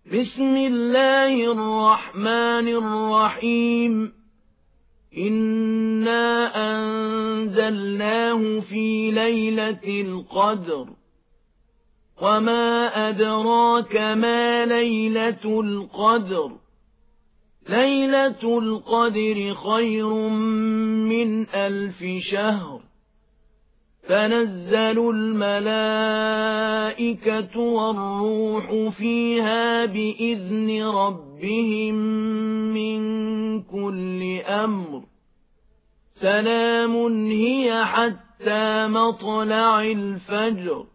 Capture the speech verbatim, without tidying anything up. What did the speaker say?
بسم الله الرحمن الرحيم إنا أنزلناه في ليلة القدر وما أدراك ما ليلة القدر ليلة القدر خير من ألف شهر تنزل الملائكة والروح فيها بإذن ربهم من كل أمر سلام هي حتى مطلع الفجر